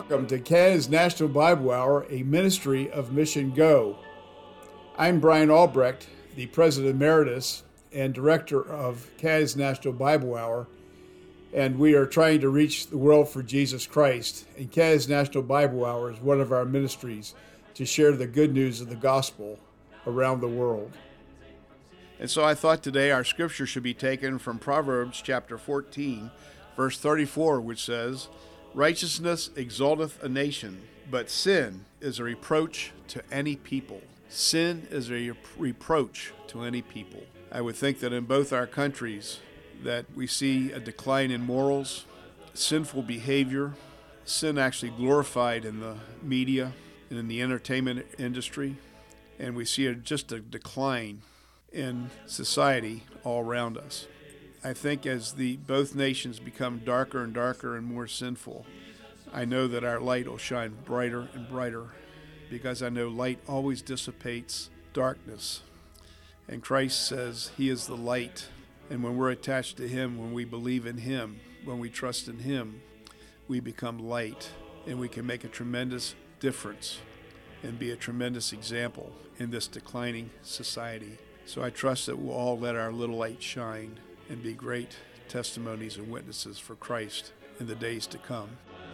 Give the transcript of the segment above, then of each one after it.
Welcome to Canada's National Bible Hour, a ministry of Mission Go. I'm Brian Albrecht, the President Emeritus and Director of Canada's National Bible Hour, and we are trying to reach the world for Jesus Christ. And Canada's National Bible Hour is one of our ministries to share the good news of the gospel around the world. And so I thought today our scripture should be taken from Proverbs chapter 14, verse 34, which says, "Righteousness exalteth a nation, but sin is a reproach to any people." Sin is a reproach to any people. I would think that in both our countries that we see a decline in morals, sinful behavior, sin actually glorified in the media and in the entertainment industry, and we see just a decline in society all around us. I think as both nations become darker and darker and more sinful, I know that our light will shine brighter and brighter, because I know light always dissipates darkness. And Christ says He is the light. And when we're attached to Him, when we believe in Him, when we trust in Him, we become light. And we can make a tremendous difference and be a tremendous example in this declining society. So I trust that we'll all let our little light shine and be great testimonies and witnesses for Christ in the days to come.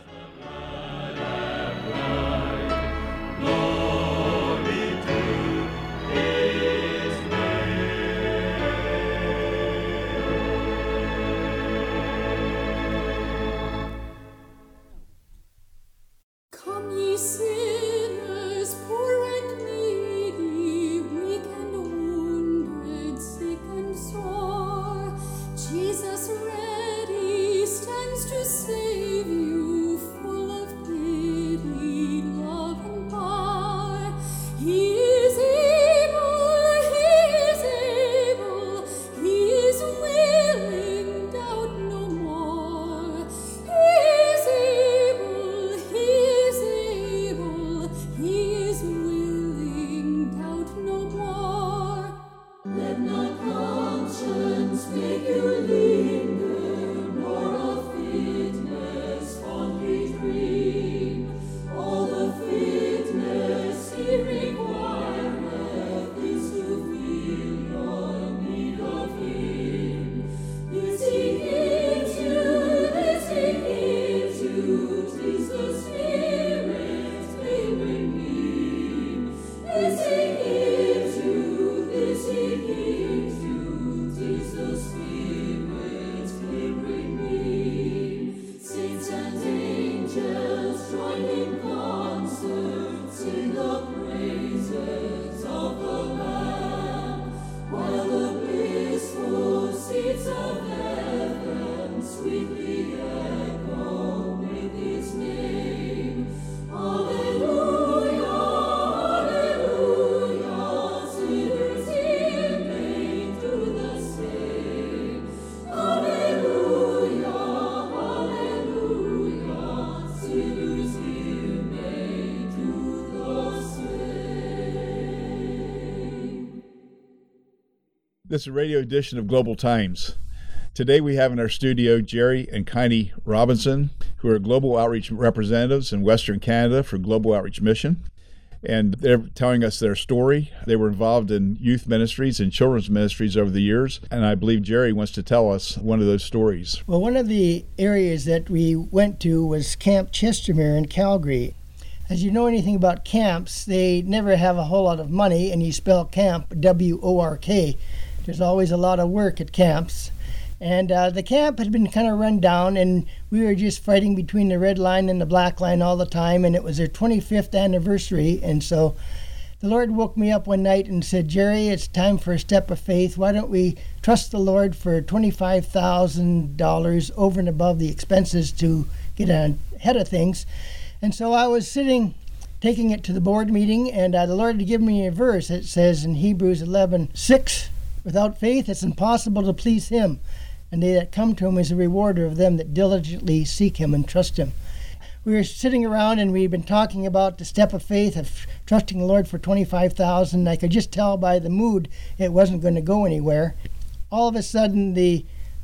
Come ye sinners, poor and needy, weak and wounded, sick and sore. Jesus ready stands to save you, full of pity, love and power. He is able, He is willing, doubt no more. He is able, He is willing, doubt no more. Let not conscience make you linger, nor of fitness fondly dream. All the fitness He requireth is to feel your need of Him. This He gives you, 'tis the Spirit laboring me. This He gives you, 'tis the Spirit laboring me. Saints and angels join in concert, sing the praises of the Lamb, while the blissful seats of heaven sweetly echo with His name. Alleluia, alleluia, sinners in pain through the same. Alleluia, alleluia, sinners in pain through the same. This is a radio edition of Global Times. Today we have in our studio Jerry and Connie Robinson, who are global outreach representatives in Western Canada for Global Outreach Mission. And they're telling us their story. They were involved in youth ministries and children's ministries over the years. And I believe Jerry wants to tell us one of those stories. Well, one of the areas that we went to was Camp Chestermere in Calgary. As you know anything about camps, they never have a whole lot of money, and you spell camp W-O-R-K. There's always a lot of work at camps. And the camp had been kind of run down, and we were just fighting between the red line and the black line all the time, and it was their 25th anniversary. And so the Lord woke me up one night and said, "Jerry, it's time for a step of faith. Why don't we trust the Lord for $25,000 over and above the expenses to get ahead of things?" And so I was sitting, taking it to the board meeting, and the Lord had given me a verse. It says in Hebrews 11:6, "Without faith it's impossible to please Him, and they that come to Him is a rewarder of them that diligently seek Him and trust Him." We were sitting around and we'd been talking about the step of faith of trusting the Lord for $25,000. I could just tell by the mood it wasn't going to go anywhere. All of a sudden the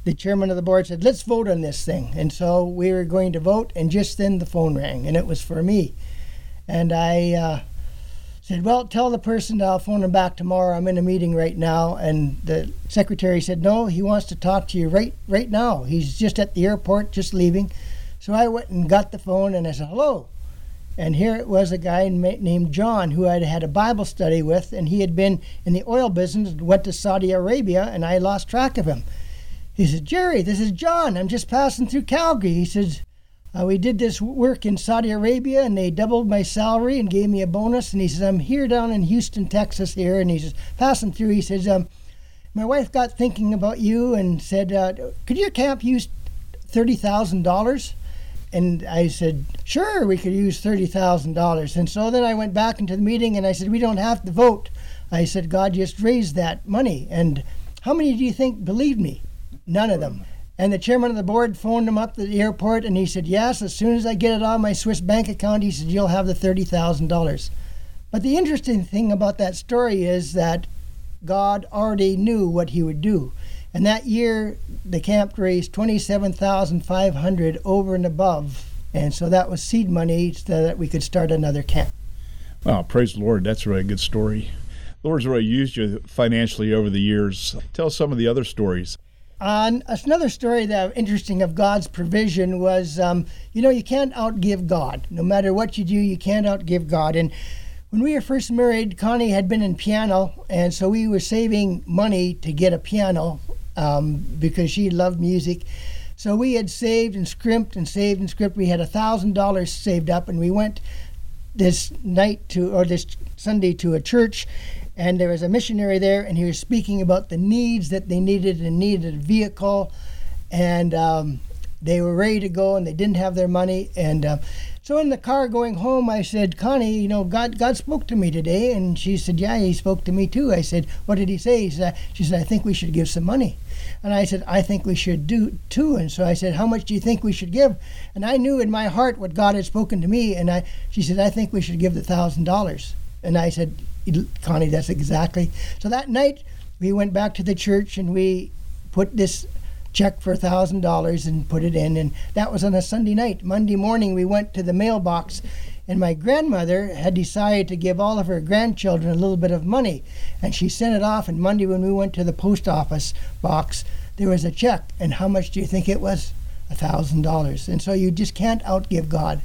the chairman of the board said, let's vote on this thing. And so we were going to vote, and just then the phone rang, and it was for me. And I said, well, tell the person that I'll phone him back tomorrow. I'm in a meeting right now. And the secretary said, no, he wants to talk to you right now. He's just at the airport, just leaving. So I went and got the phone, and I said, hello. And here it was a guy named John who I'd had a Bible study with, and he had been in the oil business and went to Saudi Arabia, and I lost track of him. He said, Jerry, this is John. I'm just passing through Calgary. He says, we did this work in Saudi Arabia, and they doubled my salary and gave me a bonus. And he says, I'm here down in Houston, Texas here. And he says, passing through, he says, my wife got thinking about you and said, could your camp use $30,000? And I said, sure, we could use $30,000. And so then I went back into the meeting, and I said, we don't have to vote. I said, God just raised that money. And how many do you think believed me? None of them. And the chairman of the board phoned him up at the airport, and he said, yes, as soon as I get it on my Swiss bank account, he said, you'll have the $30,000. But the interesting thing about that story is that God already knew what he would do. And that year, the camp raised $27,500 over and above. And so that was seed money so that we could start another camp. Wow, praise the Lord. That's a really good story. The Lord's really used you financially over the years. Tell us some of the other stories. Another story that interesting of God's provision was, you can't outgive God. No matter what you do, you can't outgive God. And when we were first married, Connie had been in piano, and so we were saving money to get a piano because she loved music. So we had saved and scrimped and saved and scrimped. We had $1,000 saved up, and we went this Sunday to a church. And there was a missionary there, and he was speaking about the needs that they needed and needed a vehicle. And they were ready to go, and they didn't have their money. And so in the car going home, I said, Connie, God spoke to me today. And she said, yeah, he spoke to me too. I said, what did he say? She said, I think we should give some money. And I said, I think we should do too. And so I said, how much do you think we should give? And I knew in my heart what God had spoken to me. And she said, I think we should give the $1,000. And I said, Connie, that's exactly. So that night, we went back to the church, and we put this check for $1,000 and put it in. And that was on a Sunday night. Monday morning, we went to the mailbox, and my grandmother had decided to give all of her grandchildren a little bit of money. And she sent it off, and Monday when we went to the post office box, there was a check. And how much do you think it was? $1,000. And so you just can't outgive God.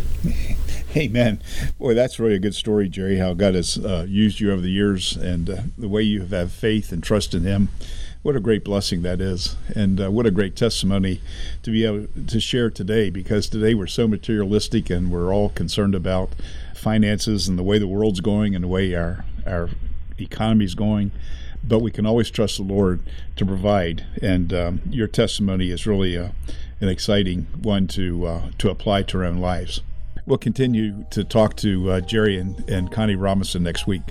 Amen. Boy, that's really a good story, Jerry, how God has used you over the years and the way you have faith and trust in him. What a great blessing that is. And what a great testimony to be able to share today, because today we're so materialistic and we're all concerned about finances and the way the world's going and the way our economy's going. But we can always trust the Lord to provide. And your testimony is really an exciting one to apply to our own lives. We'll continue to talk to Jerry and Connie Robinson next week.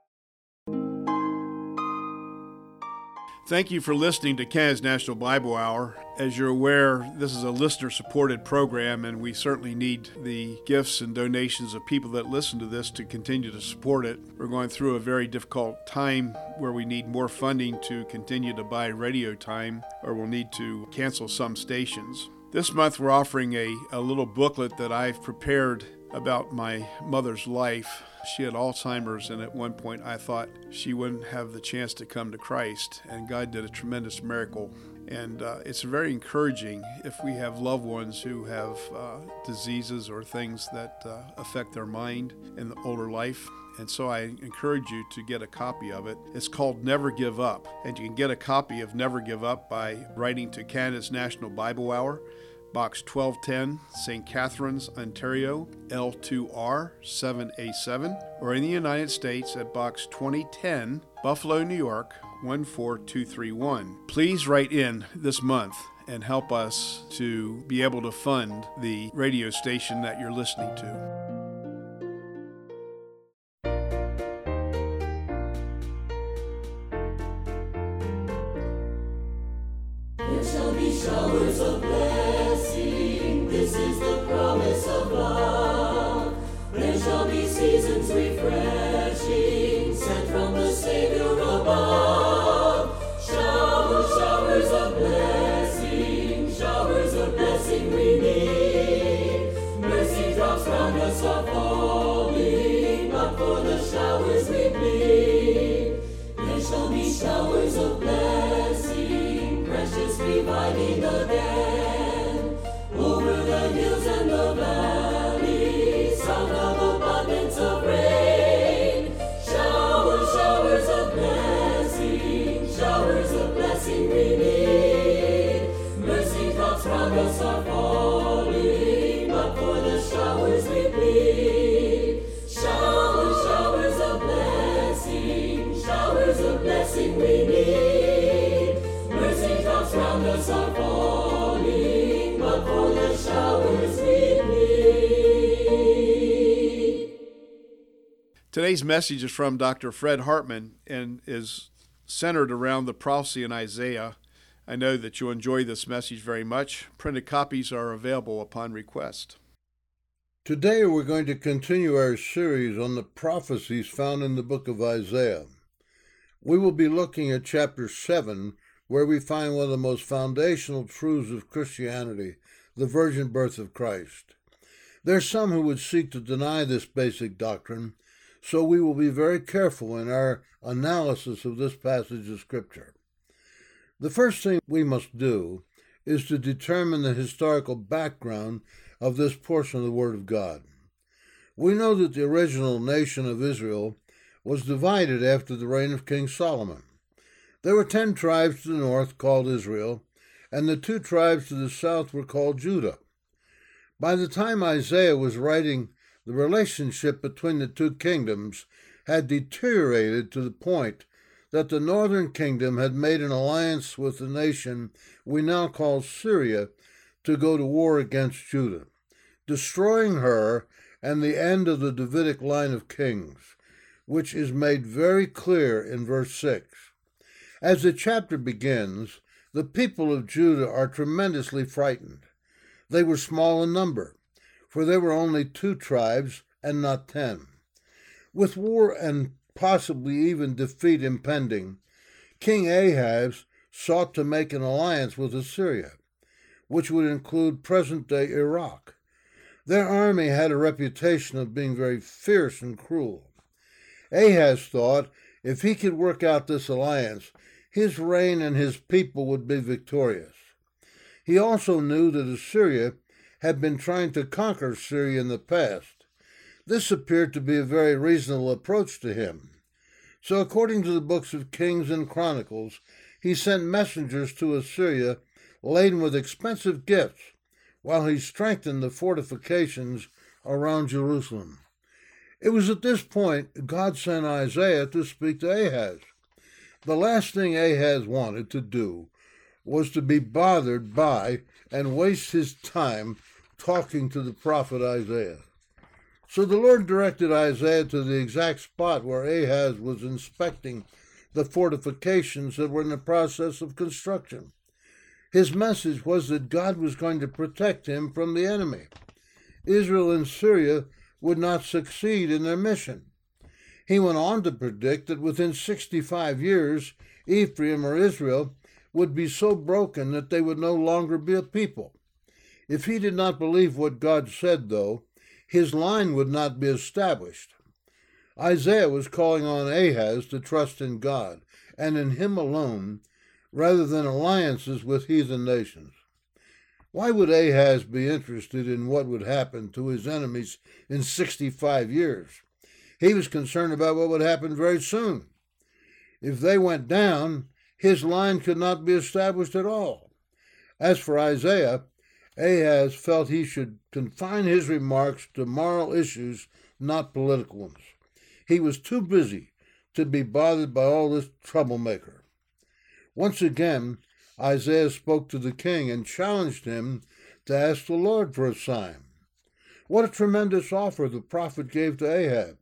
Thank you for listening to Canada's National Bible Hour. As you're aware, this is a listener-supported program, and we certainly need the gifts and donations of people that listen to this to continue to support it. We're going through a very difficult time where we need more funding to continue to buy radio time, or we'll need to cancel some stations. This month we're offering a little booklet that I've prepared about my mother's life. She had Alzheimer's, and at one point I thought she wouldn't have the chance to come to Christ, and God did a tremendous miracle. And it's very encouraging if we have loved ones who have diseases or things that affect their mind in the older life. And so I encourage you to get a copy of it. It's called Never Give Up. And you can get a copy of Never Give Up by writing to Canada's National Bible Hour, Box 1210, St. Catharines, Ontario, L2R 7A7, or in the United States at Box 2010, Buffalo, New York 14231. Please write in this month and help us to be able to fund the radio station that you're listening to. There shall be showers of blessing. This is the promise of love. There shall be seasons refreshing, sent from the Savior above. Showers, showers of blessing. Today's message is from Dr. Fred Hartman and is centered around the prophecy in Isaiah. I know that you'll enjoy this message very much. Printed copies are available upon request. Today we're going to continue our series on the prophecies found in the book of Isaiah. We will be looking at chapter 7, where we find one of the most foundational truths of Christianity, the virgin birth of Christ. There are some who would seek to deny this basic doctrine, so we will be very careful in our analysis of this passage of Scripture. The first thing we must do is to determine the historical background of this portion of the Word of God. We know that the original nation of Israel was divided after the reign of King Solomon. There were 10 tribes to the north called Israel, and the 2 tribes to the south were called Judah. By the time Isaiah was writing, the relationship between the 2 kingdoms had deteriorated to the point that the northern kingdom had made an alliance with the nation we now call Syria to go to war against Judah, destroying her and the end of the Davidic line of kings, which is made very clear in verse 6. As the chapter begins, the people of Judah are tremendously frightened. They were small in number, for there were only 2 tribes and not 10. With war and possibly even defeat impending, King Ahaz sought to make an alliance with Assyria, which would include present-day Iraq. Their army had a reputation of being very fierce and cruel. Ahaz thought if he could work out this alliance, his reign and his people would be victorious. He also knew that Assyria had been trying to conquer Syria in the past. This appeared to be a very reasonable approach to him. So according to the books of Kings and Chronicles, he sent messengers to Assyria laden with expensive gifts, while he strengthened the fortifications around Jerusalem. It was at this point God sent Isaiah to speak to Ahaz. The last thing Ahaz wanted to do was to be bothered by and waste his time talking to the prophet Isaiah. So the Lord directed Isaiah to the exact spot where Ahaz was inspecting the fortifications that were in the process of construction. His message was that God was going to protect him from the enemy. Israel and Syria would not succeed in their mission. He went on to predict that within 65 years, Ephraim or Israel would be so broken that they would no longer be a people. If he did not believe what God said, though, his line would not be established. Isaiah was calling on Ahaz to trust in God and in him alone, rather than alliances with heathen nations. Why would Ahaz be interested in what would happen to his enemies in 65 years? He was concerned about what would happen very soon. If they went down, his line could not be established at all. As for Isaiah, Ahaz felt he should confine his remarks to moral issues, not political ones. He was too busy to be bothered by all this troublemaker. Once again, Isaiah spoke to the king and challenged him to ask the Lord for a sign. What a tremendous offer the prophet gave to Ahab.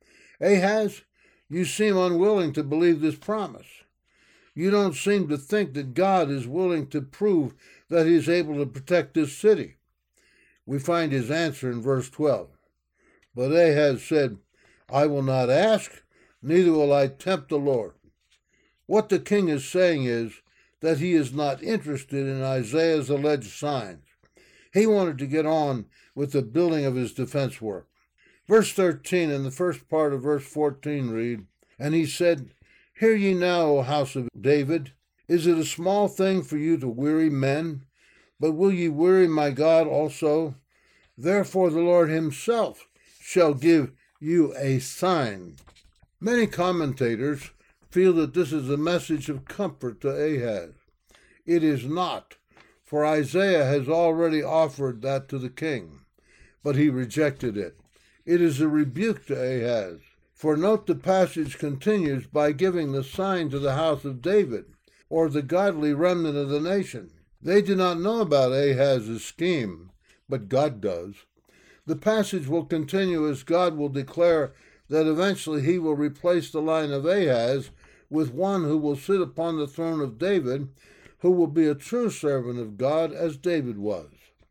Ahaz, you seem unwilling to believe this promise. You don't seem to think that God is willing to prove that he is able to protect this city. We find his answer in verse 12. But Ahaz said, I will not ask, neither will I tempt the Lord. What the king is saying is that he is not interested in Isaiah's alleged signs. He wanted to get on with the building of his defense work. Verse 13 and the first part of verse 14 read, And he said, Hear ye now, O house of David, is it a small thing for you to weary men? But will ye weary my God also? Therefore the Lord himself shall give you a sign. Many commentators feel that this is a message of comfort to Ahaz. It is not, for Isaiah has already offered that to the king, but he rejected it. It is a rebuke to Ahaz. For note the passage continues by giving the sign to the house of David, or the godly remnant of the nation. They do not know about Ahaz's scheme, but God does. The passage will continue as God will declare that eventually he will replace the line of Ahaz with one who will sit upon the throne of David, who will be a true servant of God as David was.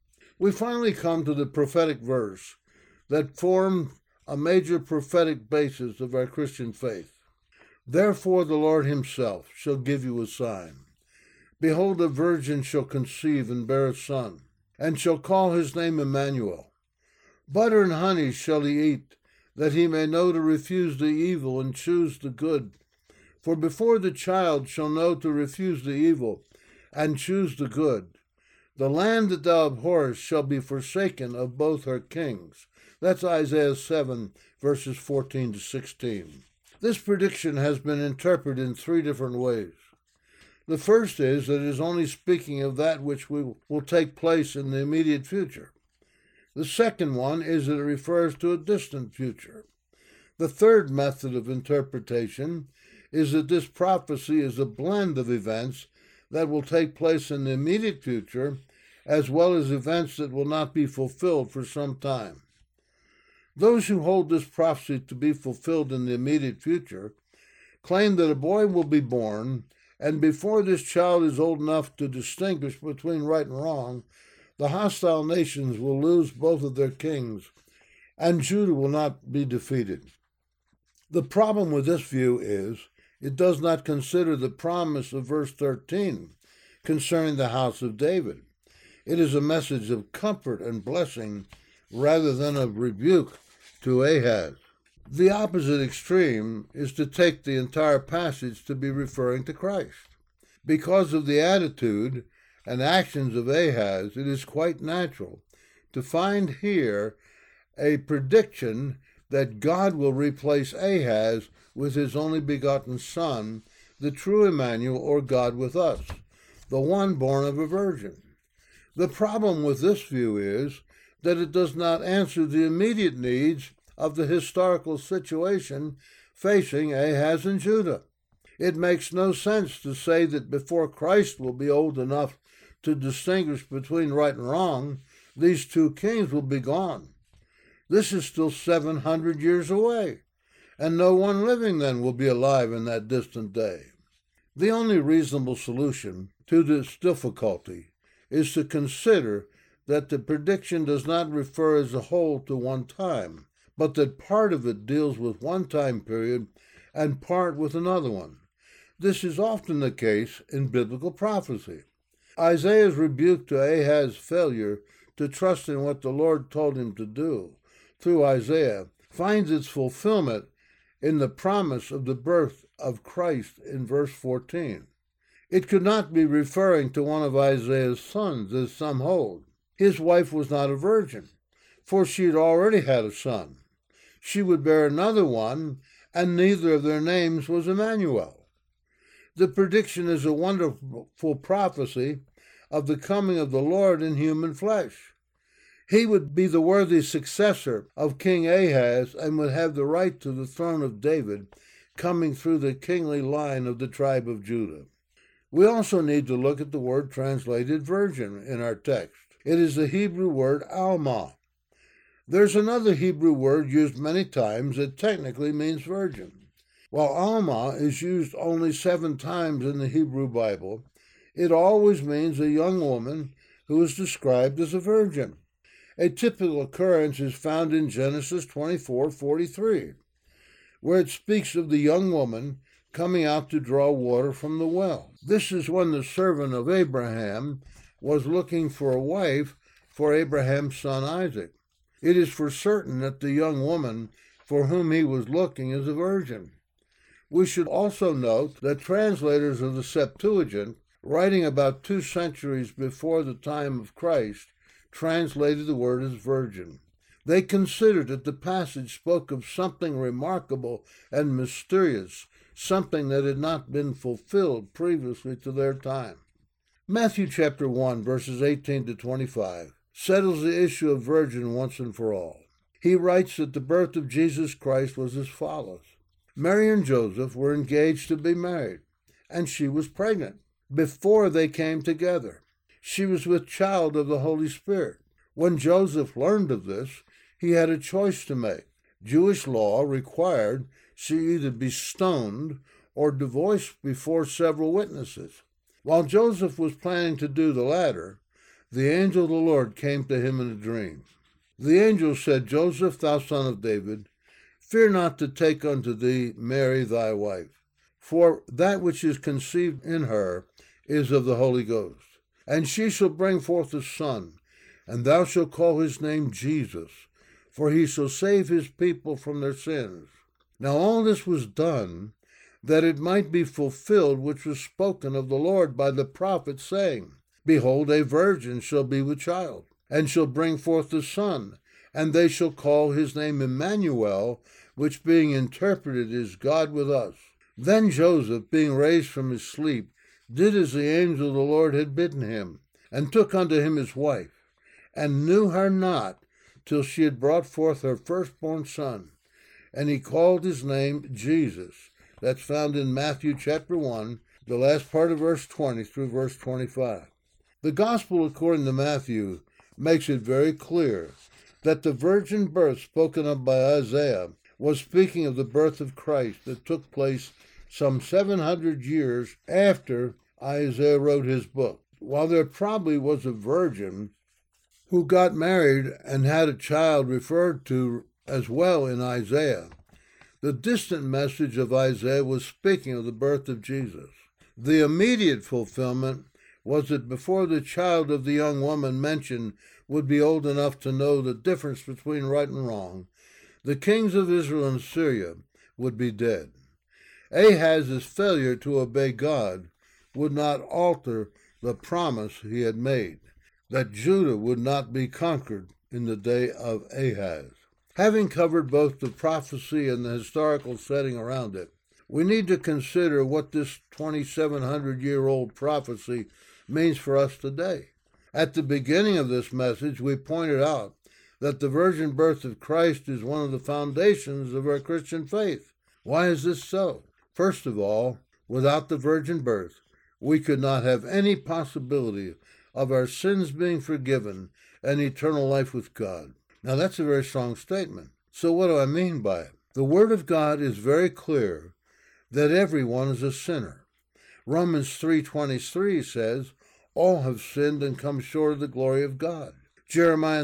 We finally come to the prophetic verse that formed a major prophetic basis of our Christian faith. Therefore the Lord himself shall give you a sign. Behold, a virgin shall conceive and bear a son, and shall call his name Emmanuel. Butter and honey shall he eat, that he may know to refuse the evil and choose the good. For before the child shall know to refuse the evil and choose the good, the land that thou abhorrest shall be forsaken of both her kings. That's Isaiah 7, verses 14 to 16. This prediction has been interpreted in three different ways. The first is that it is only speaking of that which will take place in the immediate future. The second one is that it refers to a distant future. The third method of interpretation is that this prophecy is a blend of events that will take place in the immediate future, as well as events that will not be fulfilled for some time. Those who hold this prophecy to be fulfilled in the immediate future claim that a boy will be born, and before this child is old enough to distinguish between right and wrong, the hostile nations will lose both of their kings, and Judah will not be defeated. The problem with this view is it does not consider the promise of verse 13 concerning the house of David. It is a message of comfort and blessing rather than of rebuke to Ahaz. The opposite extreme is to take the entire passage to be referring to Christ. Because of the attitude and actions of Ahaz, it is quite natural to find here a prediction that God will replace Ahaz with his only begotten Son, the true Emmanuel, or God with us, the one born of a virgin. The problem with this view is that it does not answer the immediate needs of the historical situation facing Ahaz and Judah. It makes no sense to say that before Christ will be old enough to distinguish between right and wrong, these two kings will be gone. This is still 700 years away, and no one living then will be alive in that distant day. The only reasonable solution to this difficulty is to consider that the prediction does not refer as a whole to one time, but that part of it deals with one time period and part with another one. This is often the case in biblical prophecy. Isaiah's rebuke to Ahaz's failure to trust in what the Lord told him to do through Isaiah finds its fulfillment in the promise of the birth of Christ in verse 14. It could not be referring to one of Isaiah's sons, as some hold. His wife was not a virgin, for she had already had a son. She would bear another one, and neither of their names was Emmanuel. The prediction is a wonderful prophecy of the coming of the Lord in human flesh. He would be the worthy successor of King Ahaz and would have the right to the throne of David, coming through the kingly line of the tribe of Judah. We also need to look at the word translated virgin in our text. It is the Hebrew word alma. There's another Hebrew word used many times that technically means virgin. While alma is used only 7 times in the Hebrew Bible, it always means a young woman who is described as a virgin. A typical occurrence is found in Genesis 24:43, where it speaks of the young woman coming out to draw water from the well. This is when the servant of Abraham was looking for a wife for Abraham's son Isaac. It is for certain that the young woman for whom he was looking is a virgin. We should also note that translators of the Septuagint, writing about 2 centuries before the time of Christ, translated the word as virgin. They considered that the passage spoke of something remarkable and mysterious, something that had not been fulfilled previously to their time. Matthew chapter 1, verses 18 to 25, settles the issue of virgin once and for all. He writes that the birth of Jesus Christ was as follows. Mary and Joseph were engaged to be married, and she was pregnant before they came together. She was with child of the Holy Spirit. When Joseph learned of this, he had a choice to make. Jewish law required she either be stoned or divorced before several witnesses. While Joseph was planning to do the latter, the angel of the Lord came to him in a dream. The angel said, Joseph, thou son of David, fear not to take unto thee Mary thy wife, for that which is conceived in her is of the Holy Ghost. And she shall bring forth a son, and thou shalt call his name Jesus, for he shall save his people from their sins. Now all this was done, that it might be fulfilled which was spoken of the Lord by the prophet, saying, Behold, a virgin shall be with child, and shall bring forth a son, and they shall call his name Emmanuel, which being interpreted is God with us. Then Joseph, being raised from his sleep, did as the angel of the Lord had bidden him, and took unto him his wife, and knew her not till she had brought forth her firstborn son. And he called his name Jesus. That's found in Matthew chapter 1, the last part of verse 20 through verse 25. The gospel according to Matthew makes it very clear that the virgin birth spoken of by Isaiah was speaking of the birth of Christ that took place some 700 years after Isaiah wrote his book. While there probably was a virgin who got married and had a child referred to as well in Isaiah, the distant message of Isaiah was speaking of the birth of Jesus. The immediate fulfillment was that before the child of the young woman mentioned would be old enough to know the difference between right and wrong, the kings of Israel and Syria would be dead. Ahaz's failure to obey God would not alter the promise he had made, that Judah would not be conquered in the day of Ahaz. Having covered both the prophecy and the historical setting around it, we need to consider what this 2,700-year-old prophecy means for us today. At the beginning of this message, we pointed out that the virgin birth of Christ is one of the foundations of our Christian faith. Why is this so? First of all, without the virgin birth, we could not have any possibility of our sins being forgiven and eternal life with God. Now, that's a very strong statement. So what do I mean by it? The Word of God is very clear that everyone is a sinner. Romans 3:23 says, all have sinned and come short of the glory of God. Jeremiah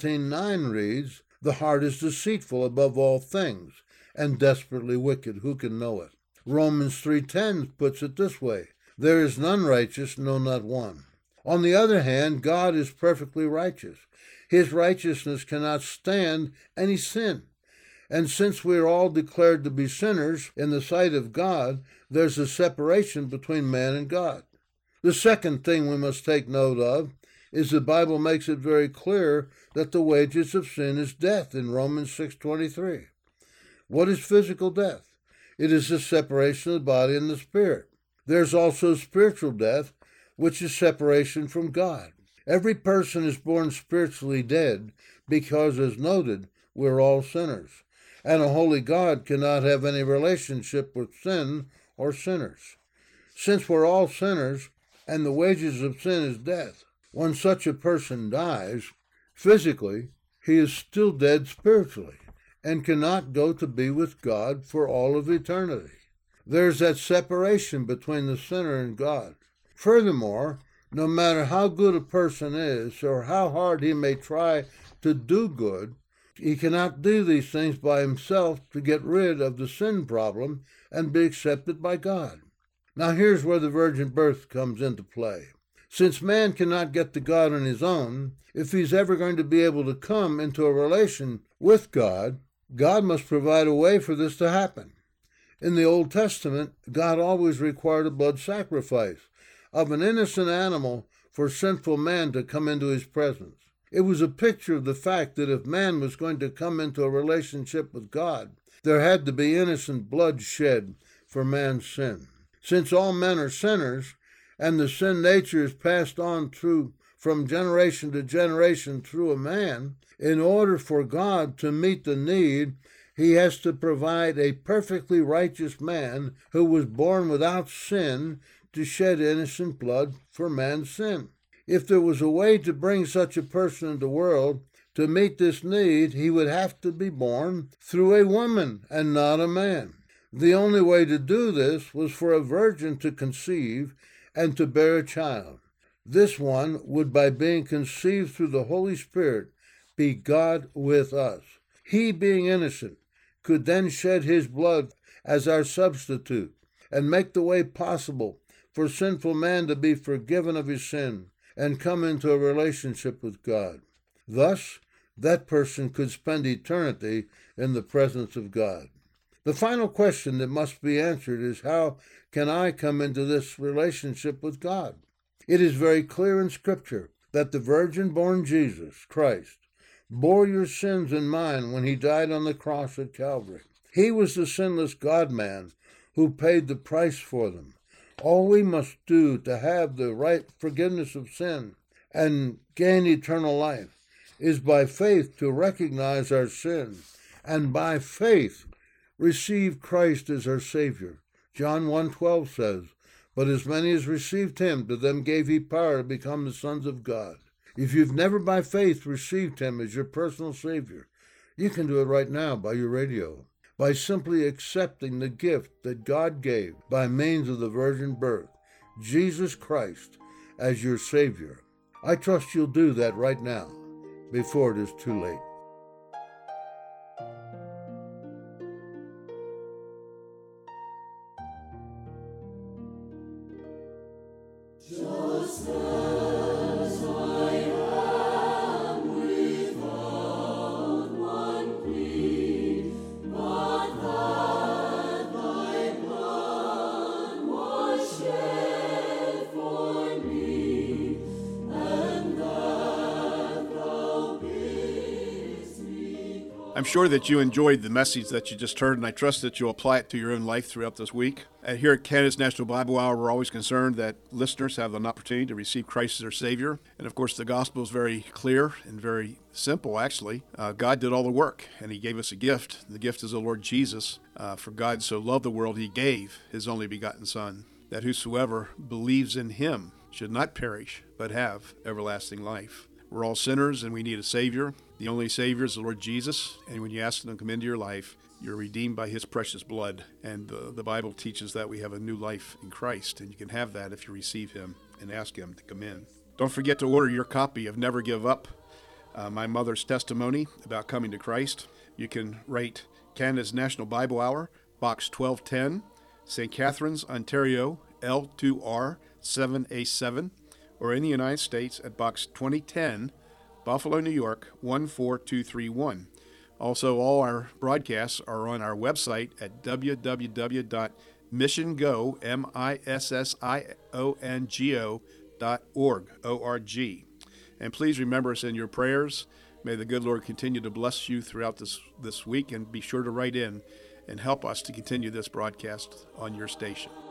17:9 reads, the heart is deceitful above all things and desperately wicked. Who can know it? Romans 3:10 puts it this way, there is none righteous, no, not one. On the other hand, God is perfectly righteous. His righteousness cannot stand any sin. And since we are all declared to be sinners in the sight of God, there's a separation between man and God. The second thing we must take note of is the Bible makes it very clear that the wages of sin is death in Romans 6:23. What is physical death? It is the separation of the body and the spirit. There's also spiritual death, which is separation from God. Every person is born spiritually dead because, as noted, we're all sinners. And a holy God cannot have any relationship with sin or sinners. Since we're all sinners and the wages of sin is death, when such a person dies, physically, he is still dead spiritually and cannot go to be with God for all of eternity. There's that separation between the sinner and God. Furthermore, no matter how good a person is or how hard he may try to do good, he cannot do these things by himself to get rid of the sin problem and be accepted by God. Now here's where the virgin birth comes into play. Since man cannot get to God on his own, if he's ever going to be able to come into a relation with God, God must provide a way for this to happen. In the Old Testament, God always required a blood sacrifice of an innocent animal for sinful man to come into his presence. It was a picture of the fact that if man was going to come into a relationship with God, there had to be innocent blood shed for man's sin. Since all men are sinners, and the sin nature is passed on from generation to generation through a man, in order for God to meet the need, he has to provide a perfectly righteous man who was born without sin to shed innocent blood for man's sin. If there was a way to bring such a person into the world To meet this need, he would have to be born through a woman and not a man. The only way to do this was for a virgin to conceive and to bear a child. This one would, by being conceived through the Holy Spirit, be God with us. He, being innocent, could then shed his blood as our substitute and make the way possible for sinful man to be forgiven of his sin and come into a relationship with God. Thus, that person could spend eternity in the presence of God. The final question that must be answered is, how can I come into this relationship with God? It is very clear in Scripture that the virgin-born Jesus Christ bore your sins and mine when he died on the cross at Calvary. He was the sinless God-man who paid the price for them. All we must do to have the right forgiveness of sin and gain eternal life is by faith to recognize our sin and by faith receive Christ as our Savior. John 1:12 says, "But as many as received him, to them gave he power to become the sons of God." If you've never by faith received him as your personal Savior, you can do it right now by your radio, by simply accepting the gift that God gave by means of the virgin birth, Jesus Christ, as your Savior. I trust you'll do that right now, before it is too late. Just as I am without one plea, but that thy blood was shed for me, and that thou bidst me come. I'm sure that you enjoyed the message that you just heard, and I trust that you'll apply it to your own life throughout this week. Here at Canada's National Bible Hour, we're always concerned that listeners have an opportunity to receive Christ as their Savior. And of course, the gospel is very clear and very simple, actually. God did all the work, and he gave us a gift. The gift is the Lord Jesus. For God so loved the world, he gave his only begotten Son, that whosoever believes in him should not perish, but have everlasting life. We're all sinners, and we need a Savior. The only Savior is the Lord Jesus, and when you ask him to come into your life, you're redeemed by his precious blood. And the Bible teaches that we have a new life in Christ, and you can have that if you receive him and ask him to come in. Don't forget to order your copy of Never Give Up, my mother's testimony about coming to Christ. You can write Canada's National Bible Hour, Box 1210, St. Catharines, Ontario, L2R 7A7, or in the United States at Box 2010, Buffalo, New York 14231. Also, all our broadcasts are on our website at www.missiongo.org. And please remember us in your prayers. May the good Lord continue to bless you throughout this week, and be sure to write in and help us to continue this broadcast on your station.